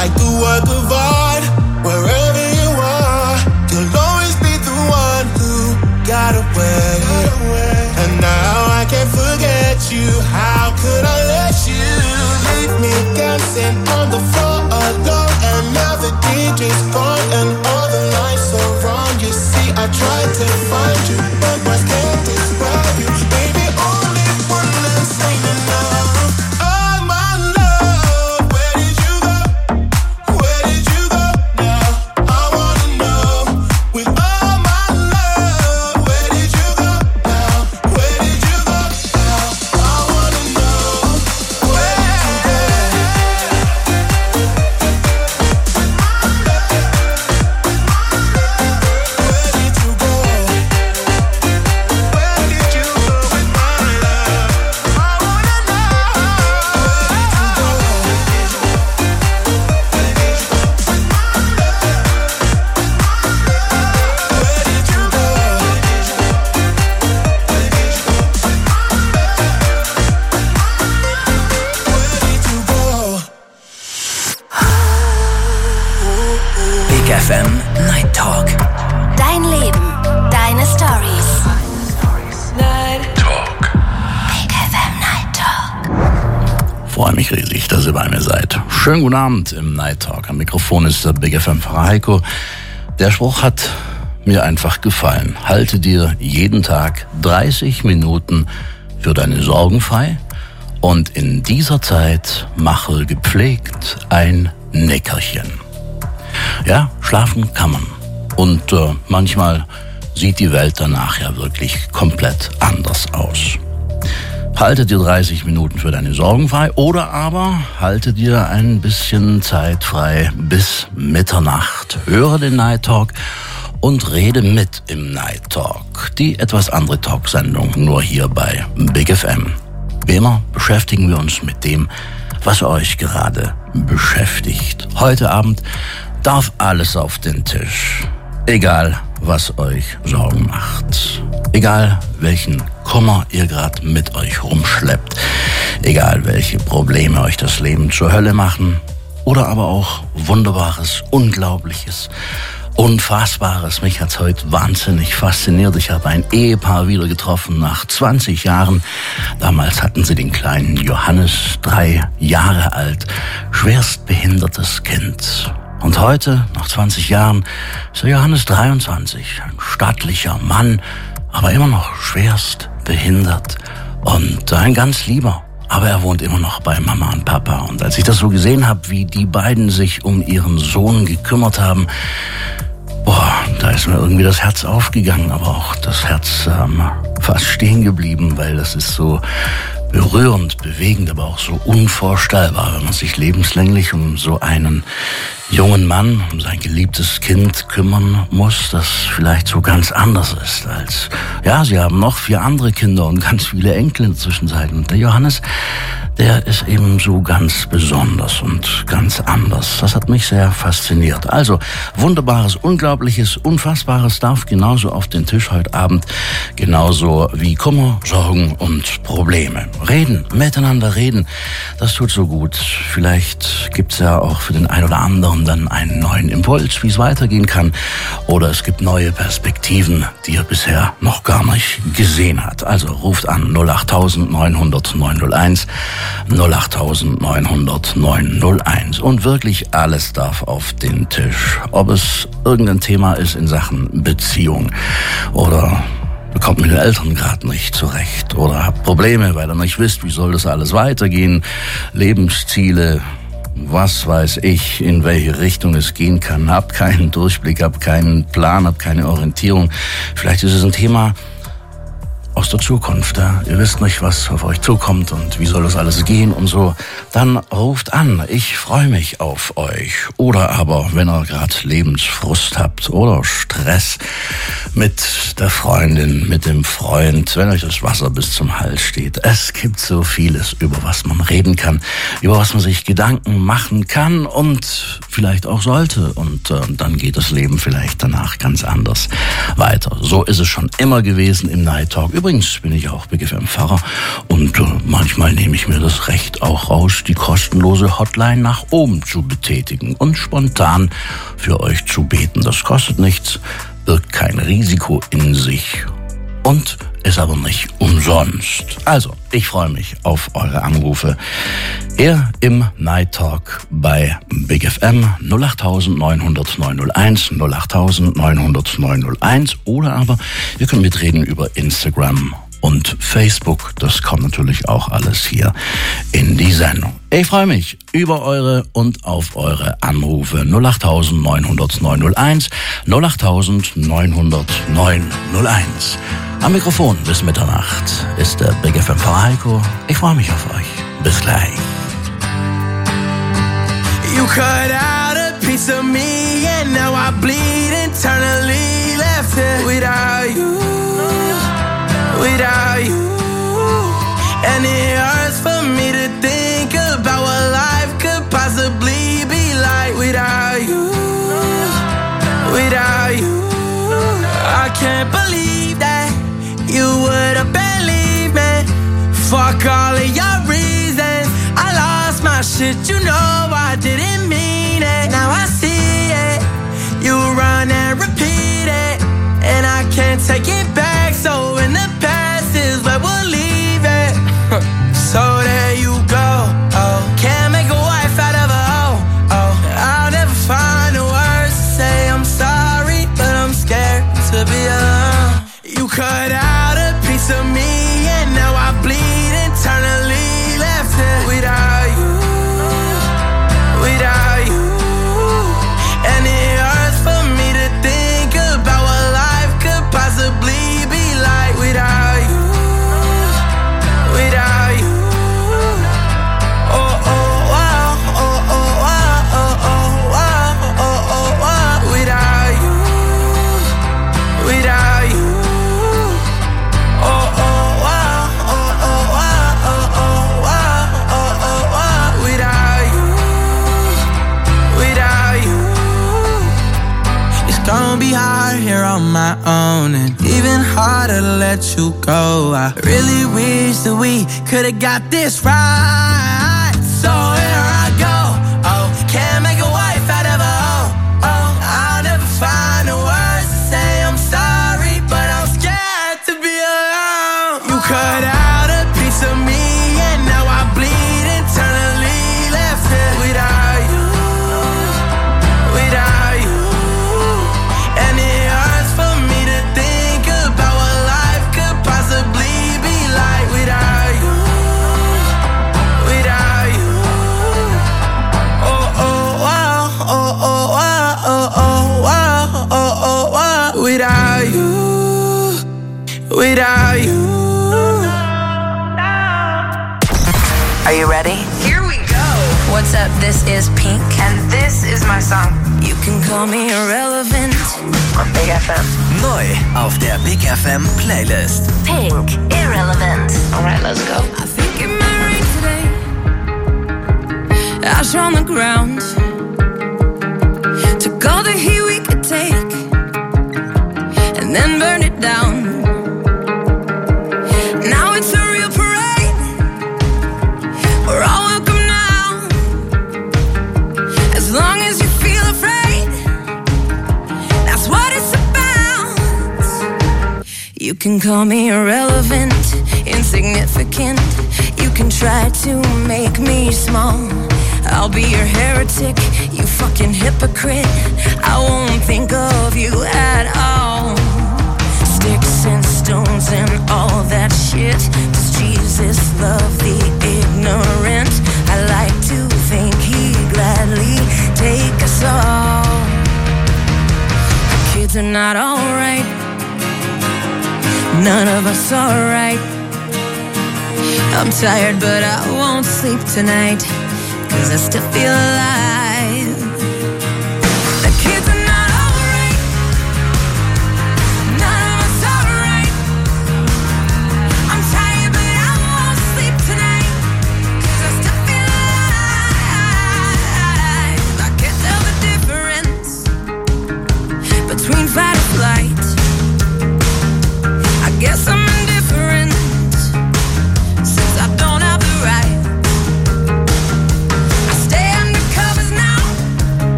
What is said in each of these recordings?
like a work of art. Wherever you are, you'll always be the one who got away. And now I can't forget you. How could I let you leave me dancing on the floor alone? And now the DJ's gone and all the lights are wrong. You see, I tried to find you, but my can't describe you. Baby, only one less ain't enough. Oh my love, where did you go? Where did you go now? I wanna know. With all my love, where did you go now? Where did you go now? I wanna know. Where did you go? Where did you go? Where did you go with my love? I wanna know. Where did you go? Where did you go with my love? Where did you go? Where did you go with my love? Where did you go? Big FM Night Talk. Dein Leben, deine Stories. Big FM Night Talk. Freue mich riesig, dass ihr bei mir seid. Schönen guten Abend im Night Talk. Am Mikrofon ist der Big FM-Pfarrer Heiko. Der Spruch hat mir einfach gefallen. Halte dir jeden Tag 30 Minuten für deine Sorgen frei und in dieser Zeit mache gepflegt ein Nickerchen. Ja, schlafen kann man. Und manchmal sieht die Welt danach ja wirklich komplett anders aus. Halte dir 30 Minuten für deine Sorgen frei oder aber halte dir ein bisschen Zeit frei bis Mitternacht. Höre den Night Talk und rede mit im Night Talk. Die etwas andere Talksendung, nur hier bei Big FM. Wie immer beschäftigen wir uns mit dem, was euch gerade beschäftigt. Heute Abend darf alles auf den Tisch. Egal, was euch Sorgen macht. Egal, welchen Kummer ihr gerade mit euch rumschleppt. Egal, welche Probleme euch das Leben zur Hölle machen. Oder aber auch Wunderbares, Unglaubliches, Unfassbares. Mich hat's heute wahnsinnig fasziniert. Ich habe ein Ehepaar wieder getroffen nach 20 Jahren. Damals hatten sie den kleinen Johannes, 3 Jahre alt, schwerstbehindertes Kind. Und heute, nach 20 Jahren, ist der Johannes 23, ein stattlicher Mann, aber immer noch schwerst behindert und ein ganz lieber. Aber er wohnt immer noch bei Mama und Papa. Und als ich das so gesehen habe, wie die beiden sich um ihren Sohn gekümmert haben, da ist mir irgendwie das Herz aufgegangen, aber auch das Herz fast stehen geblieben, weil das ist so berührend, bewegend, aber auch so unvorstellbar, wenn man sich lebenslänglich um so einen jungen Mann, um sein geliebtes Kind kümmern muss, das vielleicht so ganz anders ist als, ja, sie haben noch 4 andere Kinder und ganz viele Enkel in der Zwischenzeit. Und der Johannes, der ist eben so ganz besonders und ganz anders. Das hat mich sehr fasziniert. Also, Wunderbares, Unglaubliches, Unfassbares darf genauso auf den Tisch heute Abend, genauso wie Kummer, Sorgen und Probleme. Reden, miteinander reden, das tut so gut. Vielleicht gibt's ja auch für den einen oder anderen dann einen neuen Impuls, wie es weitergehen kann. Oder es gibt neue Perspektiven, die er bisher noch gar nicht gesehen hat. Also ruft an 08000 900 901, 08000 900 901. Und wirklich alles darf auf den Tisch. Ob es irgendein Thema ist in Sachen Beziehung oder bekommt mit den Eltern gerade nicht zurecht oder habt Probleme, weil ihr nicht wisst, wie soll das alles weitergehen, Lebensziele, was weiß ich, in welche Richtung es gehen kann, habt keinen Durchblick, habt keinen Plan, habt keine Orientierung. Vielleicht ist es ein Thema aus der Zukunft. Ja? Ihr wisst nicht, was auf euch zukommt und wie soll das alles gehen und so. Dann ruft an. Ich freue mich auf euch. Oder aber, wenn ihr gerade Lebensfrust habt oder Stress, mit der Freundin, mit dem Freund, wenn euch das Wasser bis zum Hals steht. Es gibt so vieles, über was man reden kann, über was man sich Gedanken machen kann und vielleicht auch sollte. Und dann geht das Leben vielleicht danach ganz anders weiter. So ist es schon immer gewesen im Night Talk. Übrigens bin ich auch Big FM Pfarrer und manchmal nehme ich mir das Recht auch raus, die kostenlose Hotline nach oben zu betätigen und spontan für euch zu beten. Das kostet nichts, birgt kein Risiko in sich und ist aber nicht umsonst. Also, ich freue mich auf eure Anrufe hier im Night Talk bei Big FM 08000 900 901, 08000 900 901 oder aber ihr könnt mitreden über Instagram und Facebook. Das kommt natürlich auch alles hier in die Sendung. Ich freue mich über eure und auf eure Anrufe 08000 900 901, 08000 900 901. Am Mikrofon bis Mitternacht ist der Big FM Pfarrer Heiko. Ich freue mich auf euch. Bis gleich. You cut out a piece of me and now I bleed internally, left it without you, without you. And it hurts for me to think about what life could possibly be like without you, without you. I can't believe that you would have believed me. Fuck all of your reasons, I lost my shit, you know I didn't mean it. Now I see it, you run and repeat it, and I can't take it back. So in the past is where we'll leave it. So there you go, oh. Can't make a wife out of a hoe, oh. I'll never find the words to say I'm sorry, but I'm scared to be alone. You cut out a piece of me and now I bleed internally, left it without you, without you. And it hurts for me to think about what life could possibly be like without you, without you. Oh, oh, wow, oh, oh, wow, oh, oh, wow, oh, oh, wow, without you, without you. Oh, oh, wow, oh, oh, wow, oh, oh, wow, oh, oh, wow, without you, without you. It's gonna be hard here on my own, and even harder to let you go. I really wish that we could've got this right. So here I go, oh, can't make a wife out of a hoe, oh. I'll never find the words to say I'm sorry, but I'm scared to be alone. You cut out a piece of me and now I bleed internally, left it without you, without you. And it hurts for me to think about what life could possibly be like without you, without you. Oh, oh, wow, oh, oh, wow, oh, oh, wow, oh, oh, wow, without you, without you. Are you ready? Here we go. What's up? This is Pink. And this is my song. You can call me irrelevant. On Big FM. Neu auf der Big FM Playlist. Pink, Irrelevant. Alright, let's go. I think it might rain today. Ash on the ground. Took all the heat we could take and then burn it down. Now it's a real parade. We're all welcome now. As long as you feel afraid, that's what it's about. You can call me irrelevant, insignificant. You can try to make me small. I'll be your heretic, you fucking hypocrite. I won't think of you at all. Sticks and stones and all that shit. Does Jesus love the ignorant? I like to think he'd gladly take us all. The kids are not alright. None of us are right. I'm tired but I won't sleep tonight, 'cause I still feel alive. The kids are not alright.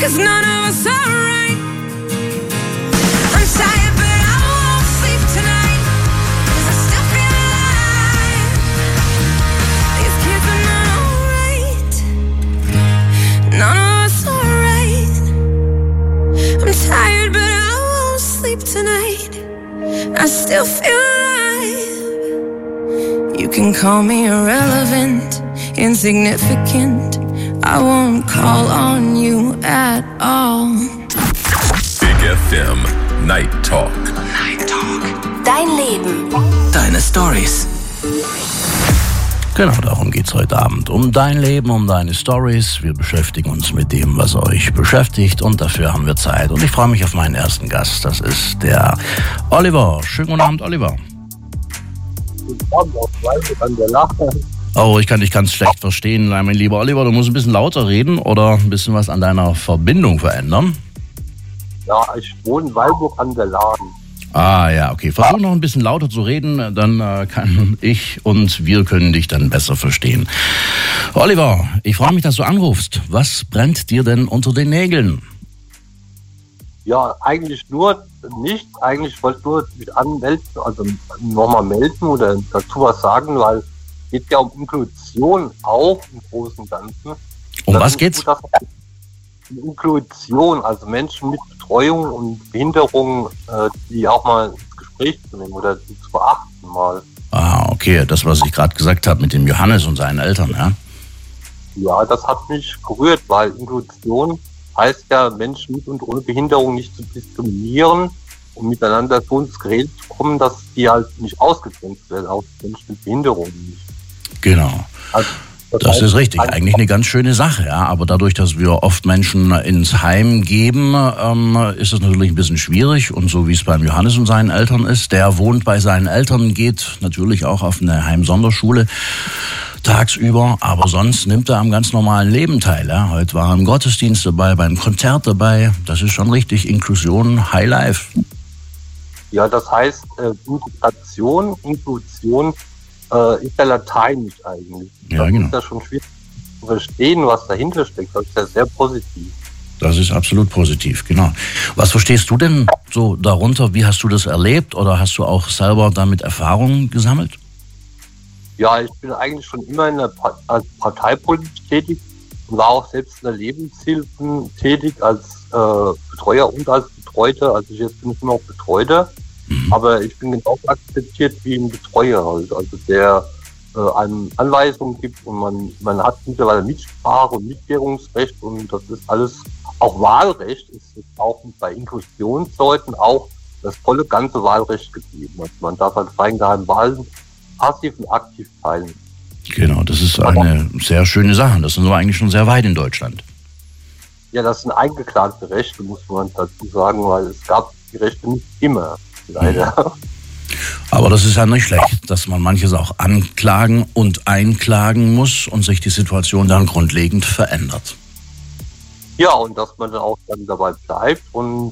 'cause none of us are right. I'm tired but I won't sleep tonight, 'cause I still feel alive. These kids are not alright, none of us are right. I'm tired but I won't sleep tonight, I still feel alive. You can call me irrelevant, insignificant, I won't call on you at all. Big FM Night Talk. Dein Leben. Deine Stories. Genau, darum geht's heute Abend. Um dein Leben, um deine Stories. Wir beschäftigen uns mit dem, was euch beschäftigt, und dafür haben wir Zeit. Und ich freue mich auf meinen ersten Gast. Das ist der Oliver. Schönen guten Abend, Oliver. Oh, ich kann dich ganz schlecht verstehen, mein lieber Oliver. Du musst ein bisschen lauter reden oder ein bisschen was an deiner Verbindung verändern. Ja, ich wohne in Weilburg an der Lahn. Ah ja, okay. Versuch noch ein bisschen lauter zu reden, dann kann ich und wir können dich dann besser verstehen. Oliver, ich freue mich, dass du anrufst. Was brennt dir denn unter den Nägeln? Ja, eigentlich nur nicht. Eigentlich wollte ich nur mich anmelden, also nochmal melden oder dazu was sagen, weil es geht ja um Inklusion auch im Großen und Ganzen. Um was geht's? Inklusion, also Menschen mit Betreuung und Behinderung, die auch mal ins Gespräch zu nehmen oder die zu beachten mal. Ah, okay, das, was ich gerade gesagt habe mit dem Johannes und seinen Eltern, ja? Ja, das hat mich gerührt, weil Inklusion heißt ja, Menschen mit und ohne Behinderung nicht zu diskriminieren und miteinander so ins Gerät zu kommen, dass die halt nicht ausgegrenzt werden, auch Menschen mit Behinderung nicht. Genau. Also, das ist richtig. Eigentlich eine ganz schöne Sache, ja. Aber dadurch, dass wir oft Menschen ins Heim geben, ist es natürlich ein bisschen schwierig. Und so wie es beim Johannes und seinen Eltern ist, der wohnt bei seinen Eltern, geht natürlich auch auf eine Heimsonderschule tagsüber, aber sonst nimmt er am ganz normalen Leben teil. Ja. Heute war er im Gottesdienst dabei, beim Konzert dabei. Das ist schon richtig Inklusion, Highlife. Ja, das heißt, Inklusion ist ja lateinisch eigentlich. Ja, das genau. ist ja schon schwierig zu verstehen, was dahinter steckt. Das ist ja sehr positiv. Das ist absolut positiv, genau. Was verstehst du denn so darunter? Wie hast du das erlebt oder hast du auch selber damit Erfahrungen gesammelt? Ja, ich bin eigentlich schon immer als Parteipolitik tätig und war auch selbst in der Lebenshilfe tätig als Betreuer und als Betreuter. Also jetzt bin ich immer noch Betreuter. Aber ich bin genauso akzeptiert wie ein Betreuer halt, also der einem Anweisungen gibt und man hat mittlerweile Mitsprache und Mitwirkungsrecht und das ist alles, auch Wahlrecht ist auch bei Inklusionsleuten auch das volle ganze Wahlrecht gegeben. Also man darf an freien geheimen Wahlen passiv und aktiv teilnehmen. Genau, das ist eine sehr schöne Sache. Das sind wir eigentlich schon sehr weit in Deutschland. Ja, das sind eingeklagte Rechte, muss man dazu sagen, weil es gab die Rechte nicht immer. Leider. Aber das ist ja nicht schlecht, dass man manches auch anklagen und einklagen muss und sich die Situation dann grundlegend verändert. Ja, und dass man dann auch dann dabei bleibt und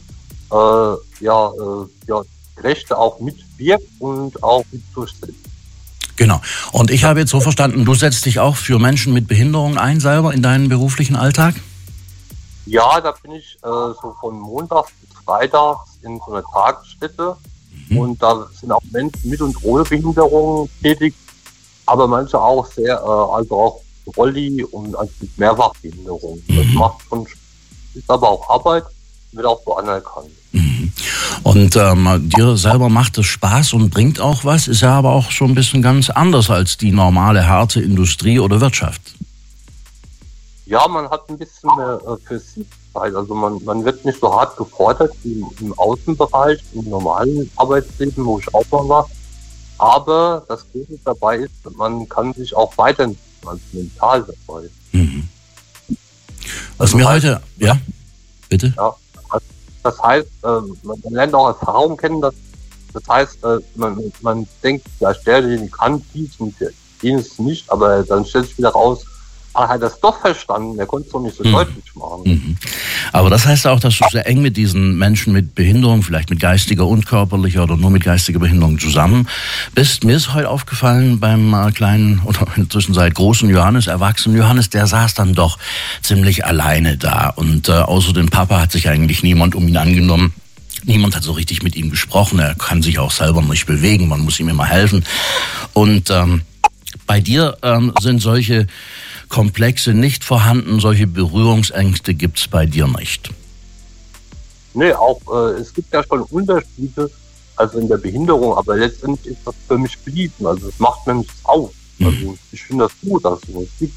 Rechte auch mitwirkt und auch mit durchsetzt. Genau. Und ich habe jetzt so verstanden, du setzt dich auch für Menschen mit Behinderung ein, selber in deinen beruflichen Alltag? Ja, da bin ich so von Montags bis Freitags in so einer Tagesstätte und da sind auch Menschen mit und ohne Behinderung tätig, aber manche auch sehr, also auch Rolli und also mit Mehrfachbehinderung. Das macht schon, ist aber auch Arbeit, wird auch so anerkannt. Und dir selber macht es Spaß und bringt auch was, ist ja aber auch so ein bisschen ganz anders als die normale harte Industrie oder Wirtschaft. Ja, man hat ein bisschen mehr für sich Zeit. Also man wird nicht so hart gefordert wie im Außenbereich, im normalen Arbeitsleben, wo ich auch mal war. Aber das Gute dabei ist, man kann sich auch weiterentwickeln als mental dabei. Was mir heute, ja, bitte? Ja, das heißt, man lernt auch Erfahrungen kennen, das heißt, man denkt, ja, der den kann dies und jenes nicht, aber dann stellt sich wieder raus, er hat das doch verstanden, er konnte es doch nicht so deutlich machen. Mhm. Aber das heißt auch, dass du sehr eng mit diesen Menschen mit Behinderung, vielleicht mit geistiger und körperlicher oder nur mit geistiger Behinderung zusammen bist. Mir ist heute aufgefallen beim kleinen oder inzwischen seit großen Johannes, erwachsenen Johannes, der saß dann doch ziemlich alleine da. Und außer dem Papa hat sich eigentlich niemand um ihn angenommen. Niemand hat so richtig mit ihm gesprochen. Er kann sich auch selber nicht bewegen. Man muss ihm immer helfen. Und bei dir sind solche Komplexe nicht vorhanden, solche Berührungsängste gibt's bei dir nicht. Nee, auch es gibt ja schon Unterschiede, also in der Behinderung, aber letztendlich ist das für mich geblieben. Also es macht mir nichts aus. Also ich finde das gut, dass sowas gibt.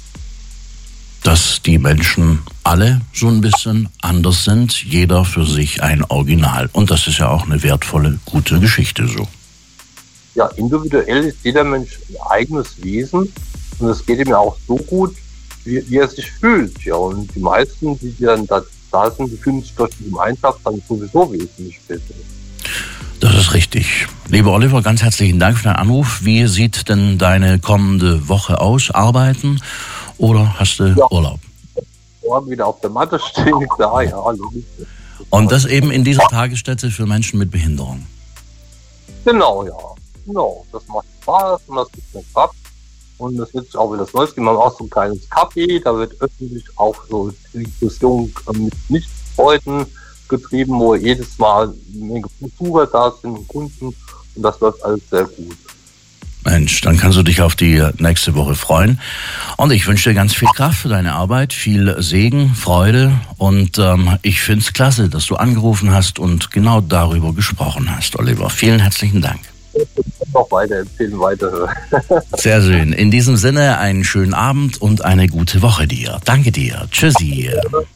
Dass die Menschen alle so ein bisschen anders sind, jeder für sich ein Original. Und das ist ja auch eine wertvolle, gute Geschichte so. Ja, individuell ist jeder Mensch ein eigenes Wesen. Und es geht ihm ja auch so gut, wie er sich fühlt. Ja, und die meisten, die dann da sind, die fühlen sich durch die Gemeinschaft dann sowieso wesentlich besser. Das ist richtig. Lieber Oliver, ganz herzlichen Dank für deinen Anruf. Wie sieht denn deine kommende Woche aus? Arbeiten oder hast du Urlaub? Morgen wieder auf der Matte stehen, klar, ja. Logisch. Und das eben in dieser Tagesstätte für Menschen mit Behinderung? Genau, ja. Genau, das macht Spaß und das gibt mir Kraft. Und es wird sich auch wieder das Neues geben. Wir haben auch so ein kleines Café, da wird öffentlich auch so Diskussion mit Nichtfreunden getrieben, wo jedes Mal eine Besucher da sind, Kunden, und das läuft alles sehr gut. Mensch, dann kannst du dich auf die nächste Woche freuen. Und ich wünsche dir ganz viel Kraft für deine Arbeit, viel Segen, Freude. Und ich finde es klasse, dass du angerufen hast und genau darüber gesprochen hast, Oliver. Vielen herzlichen Dank. Noch weiterempfehlen, weiterhören. Sehr schön. In diesem Sinne einen schönen Abend und eine gute Woche dir. Danke dir. Tschüssi.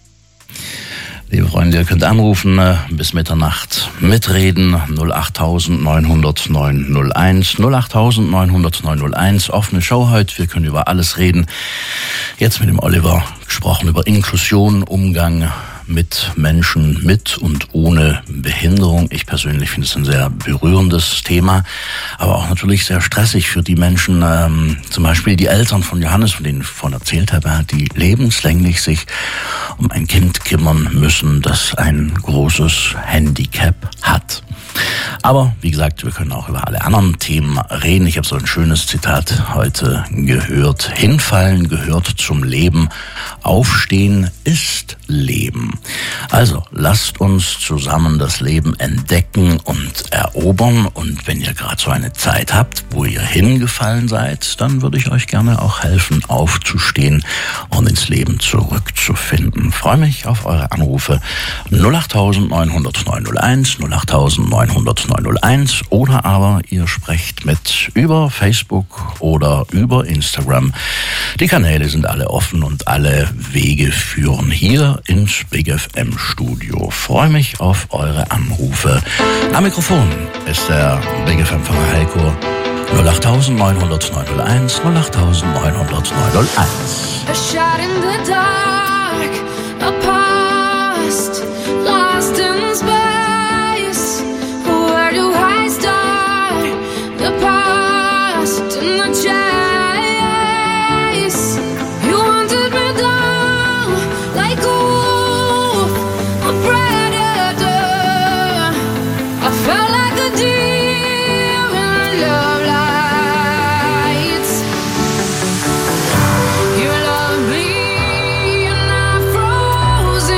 Liebe Freunde, ihr könnt anrufen bis Mitternacht, mitreden, 08000 900 901, 08000 900 901, offene Show heute, wir können über alles reden. Jetzt mit dem Oliver gesprochen über Inklusion, Umgang mit Menschen mit und ohne Behinderung. Ich persönlich finde es ein sehr berührendes Thema, aber auch natürlich sehr stressig für die Menschen, zum Beispiel die Eltern von Johannes, von denen ich vorhin erzählt habe, die lebenslänglich sich um ein Kind kümmern müssen, das ein großes Handicap hat. Aber wie gesagt, wir können auch über alle anderen Themen reden. Ich habe so ein schönes Zitat heute gehört. Hinfallen gehört zum Leben. Aufstehen ist Leben. Also lasst uns zusammen das Leben entdecken und erobern. Und wenn ihr gerade so eine Zeit habt, wo ihr hingefallen seid, dann würde ich euch gerne auch helfen, aufzustehen und ins Leben zurückzufinden. Ich freue mich auf eure Anrufe 08000 900 901, 08000 900 901 oder aber ihr sprecht mit über Facebook oder über Instagram. Die Kanäle sind alle offen und alle Wege führen hier ins Big FM Studio. Freue mich auf eure Anrufe. Am Mikrofon ist der Big FM Pfarrer Heiko. 08000 900 901, 08000 900 901. A shot in the dark, a past, lost in space. Where do I start? The past and the chase. You hunted me down like a wolf, a predator. I felt like a deer in love lights. You love me and I froze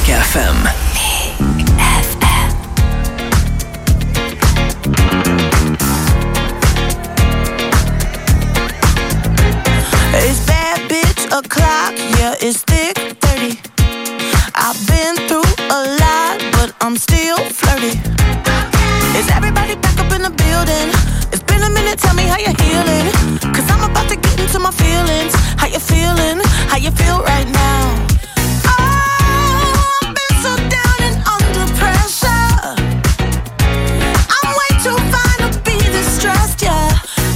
Big FM. Big FM. It's bad bitch o'clock, yeah, it's thick 30. I've been through a lot, but I'm still flirty. Is everybody back up in the building? It's been a minute, tell me how you're healing. Cause I'm about to get into my feelings. How you feeling? How you feel right now? Oh, I've been so down and under pressure. I'm way too fine to be this stressed, yeah.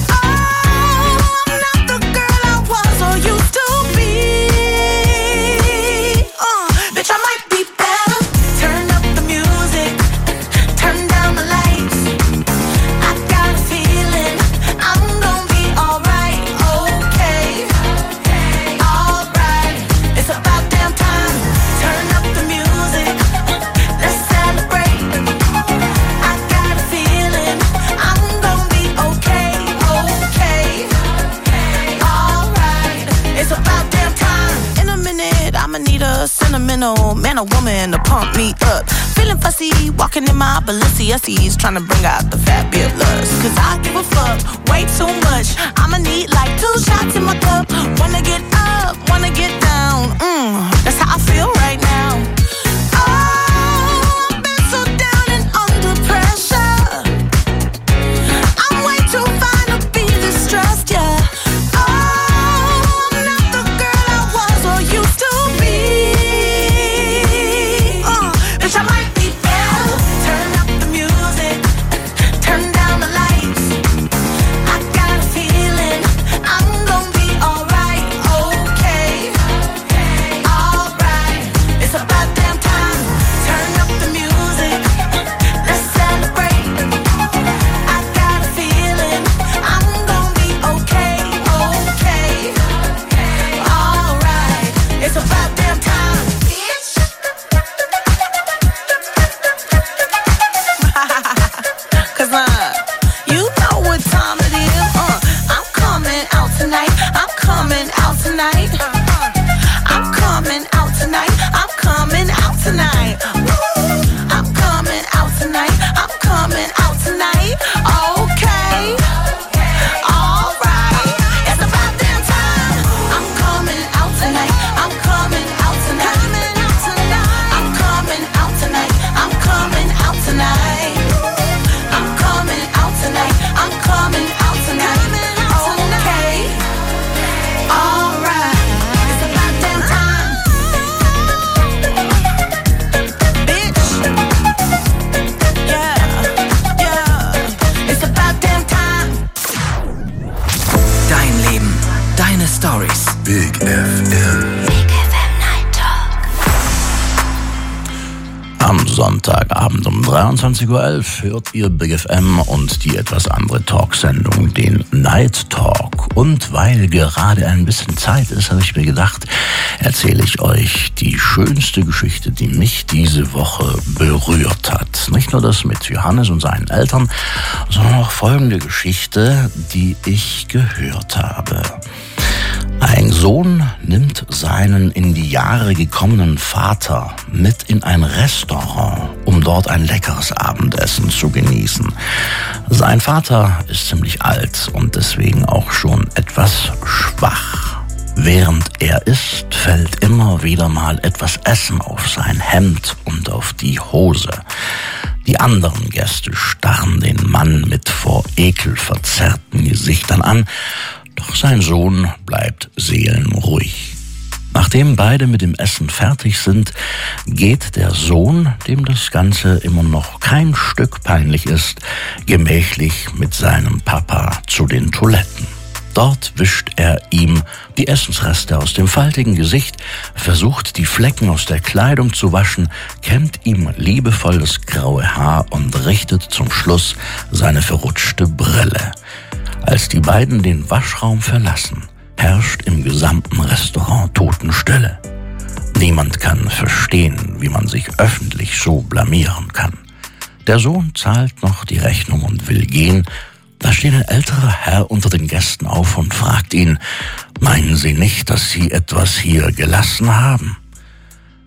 Bitch, I might be better. Turn up the music, turn down the lights. I got a feeling I'm gonna be alright, okay, alright. It's about damn time. Turn up the music, let's celebrate. I got a feeling I'm gonna be okay, alright. It's about damn time. In a minute, I'ma need a sentimental man or woman to pump me up. Feeling fussy, walking in my Balenciennes, trying to bring out the fat beard lust. Cause I give a fuck way too much. I'ma need like 2 shots in my cup. Wanna get up, wanna get down. That's how I feel right now. Oh, I've been so down and under pressure. I'm way too fine to be this stressed, yeah. I might be better. Turn up the music, turn down the lights. I got a feeling I'm gonna be alright, okay, alright. It's about damn time. Turn up the music, let's celebrate. I got a feeling I'm gonna be okay, alright. It's about damn time. You know what time it is. I'm coming out tonight. I'm coming out tonight. I'm coming out tonight. I'm coming out tonight. I'm coming out tonight. I'm coming out tonight. Okay. Alright. It's about damn time. I'm coming out tonight. I'm coming out tonight. I'm coming out tonight. I'm coming out tonight. I'm coming out tonight. I'm coming out tonight. Okay. Alright. It's about damn time. Bitch. Yeah. It's about damn time. Dein Leben, deine Stories. Big FM. Big FM Night Talk. Am Sonntagabend um 23:11 Uhr hört ihr Big FM und die etwas andere Talksendung, den Night Talk. Und weil gerade ein bisschen Zeit ist, habe ich mir gedacht, erzähle ich euch die schönste Geschichte, die mich diese Woche berührt hat. Nicht nur das mit Johannes und seinen Eltern, sondern auch folgende Geschichte, die ich gehört habe. Ein Sohn nimmt seinen in die Jahre gekommenen Vater mit in ein Restaurant, um dort ein leckeres Abendessen zu genießen. Sein Vater ist ziemlich alt und deswegen auch schon etwas schwach. Während er isst, fällt immer wieder mal etwas Essen auf sein Hemd und auf die Hose. Die anderen Gäste starren den Mann mit vor Ekel verzerrten Gesichtern an, doch sein Sohn bleibt seelenruhig. Nachdem beide mit dem Essen fertig sind, geht der Sohn, dem das Ganze immer noch kein Stück peinlich ist, gemächlich mit seinem Papa zu den Toiletten. Dort wischt er ihm die Essensreste aus dem faltigen Gesicht, versucht die Flecken aus der Kleidung zu waschen, kämmt ihm liebevoll das graue Haar und richtet zum Schluss seine verrutschte Brille. Als die beiden den Waschraum verlassen, herrscht im gesamten Restaurant Totenstille. Niemand kann verstehen, wie man sich öffentlich so blamieren kann. Der Sohn zahlt noch die Rechnung und will gehen. Da steht ein älterer Herr unter den Gästen auf und fragt ihn, meinen Sie nicht, dass Sie etwas hier gelassen haben? Der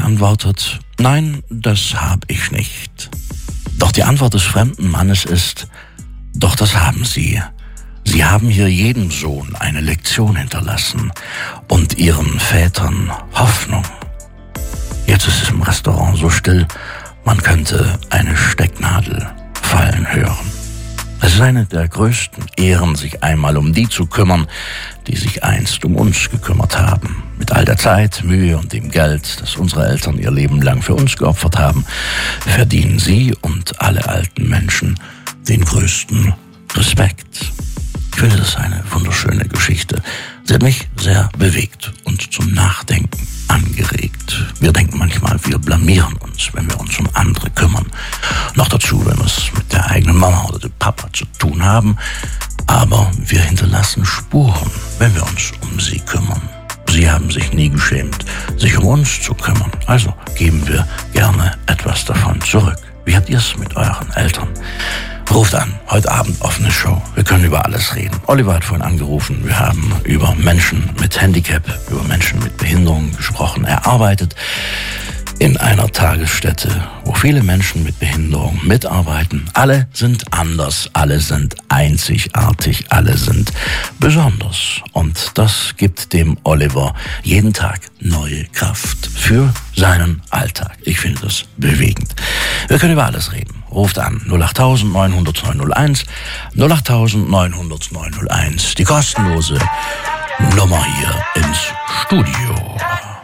geantwortet, nein, das habe ich nicht. Doch die Antwort des fremden Mannes ist, doch das haben Sie. Sie haben hier jedem Sohn eine Lektion hinterlassen und ihren Vätern Hoffnung. Jetzt ist es im Restaurant so still, man könnte eine Stecknadel fallen hören. Es ist eine der größten Ehren, sich einmal um die zu kümmern, die sich einst um uns gekümmert haben. Mit all der Zeit, Mühe und dem Geld, das unsere Eltern ihr Leben lang für uns geopfert haben, verdienen sie und alle alten Menschen den größten Respekt. Ich finde das eine wunderschöne Geschichte. Sie hat mich sehr bewegt und zum Nachdenken angeregt. Wir denken manchmal, wir blamieren uns, wenn wir uns um andere kümmern. Noch dazu, wenn wir es mit der eigenen Mama oder dem Papa zu tun haben. Aber wir hinterlassen Spuren, wenn wir uns um sie kümmern. Sie haben sich nie geschämt, sich um uns zu kümmern. Also geben wir gerne etwas davon zurück. Wie habt ihr es mit euren Eltern? Ruft an, heute Abend offene Show. Wir können über alles reden. Oliver hat vorhin angerufen. Wir haben über Menschen mit Handicap, über Menschen mit Behinderung gesprochen. Er arbeitet in einer Tagesstätte, wo viele Menschen mit Behinderung mitarbeiten. Alle sind anders, alle sind einzigartig, alle sind besonders. Und das gibt dem Oliver jeden Tag neue Kraft für seinen Alltag. Ich finde das bewegend. Wir können über alles reden. Ruft an 08000 900 901, 08000 900 901, die kostenlose Nummer hier ins Studio.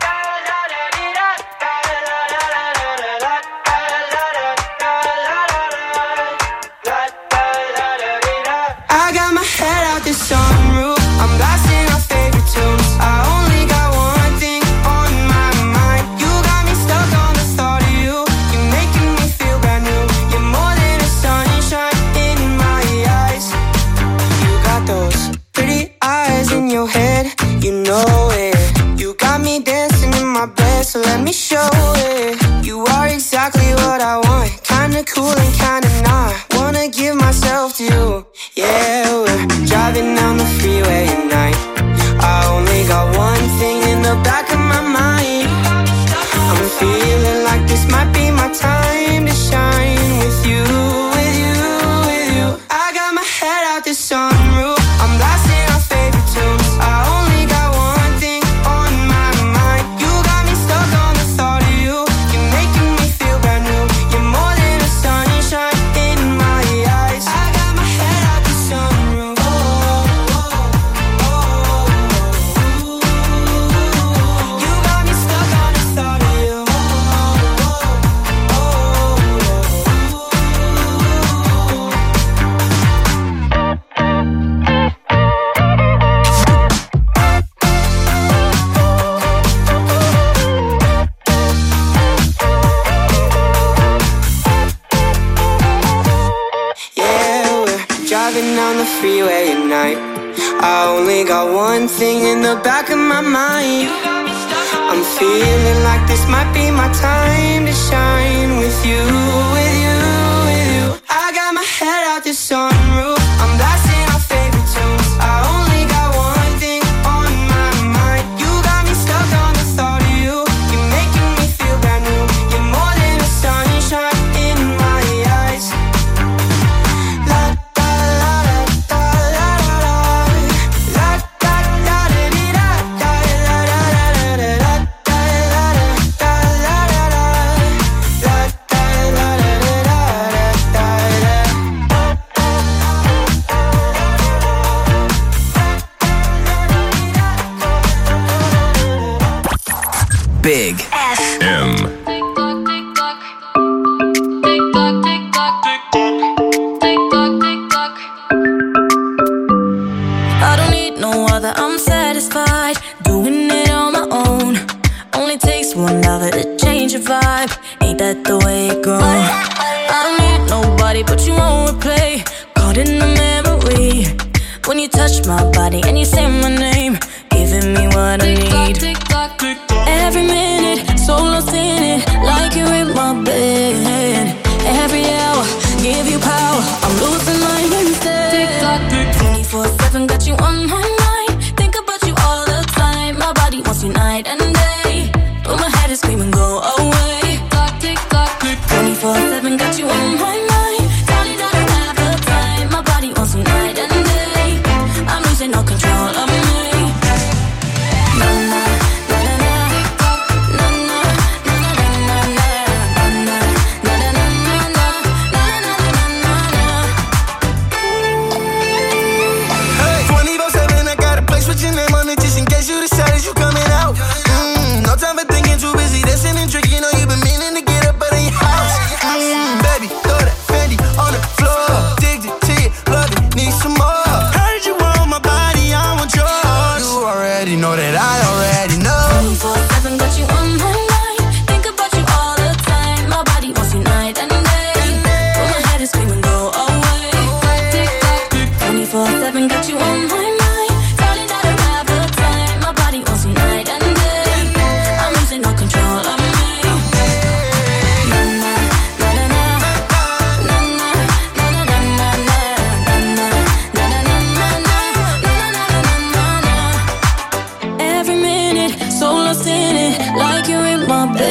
I got my head out the sunroof, I'm blasting our favorite tunes. I only got one thing on my mind. You got me stuck on the thought of you. You're making me feel brand new. You're more than a sunshine in my eyes. You got those pretty eyes in your head, you know it. You got me dancing in my bed, so let me show it. You are exactly what I want, kinda cool and kinda not. Wanna give myself to you. Yeah, we're driving down the freeway at night. I only got one thing in the back of my mind. I'm feeling like this might be my time to shine with you, with you, with you. I got my head out the sunroof, I'm blasting our favorite tunes. I only got one thing on my mind. You got me stuck on the thought of you. You're making me feel brand new. You're more than a sunshine in my eyes. I got my head out the sunroof. You got me stuck on the thought of you. Yeah, we're driving down the freeway at night. I only got one thing in the back of my mind. I'm feeling like this might be my time to shine with you, with you, with you. I got my head out the sunroof, I'm blasting our favorite tunes. I only got one thing on my mind. You got me stuck on the thought of you. You're making me feel brand new. You're more than a sunshine in my eyes. La da la da la la la. La da da da dee da da la la la la la. La da la da la la la. La da la da da da da. Big M. I don't need no other, I'm satisfied doing it on my own. Only takes one lover to change your vibe. Ain't that the way it goes? I don't need nobody but you won't replay. Caught in the memory when you touch my body and you say my name, giving me what I need. Every minute, so lost in it, like you're in my bed. Every hour, give you power, I'm losing my instead. 24/7, got you on my mind. Think about you all the time. My body wants you night and day, but my head is screaming, go away.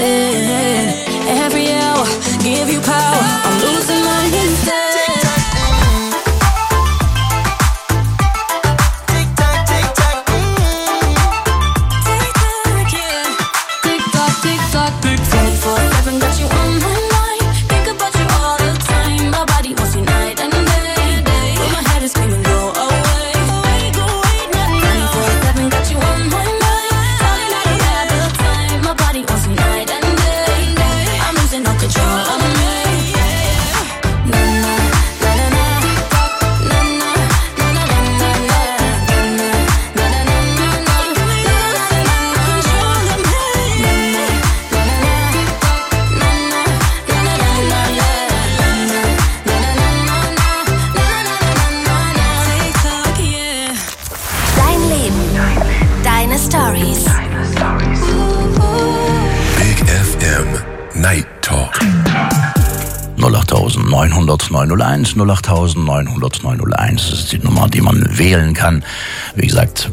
head. Every hour, give you power. I'm losing my instead. Big FM Night Talk. 08900 901, 08900 901. Das ist die Nummer, die man wählen kann. Wie gesagt,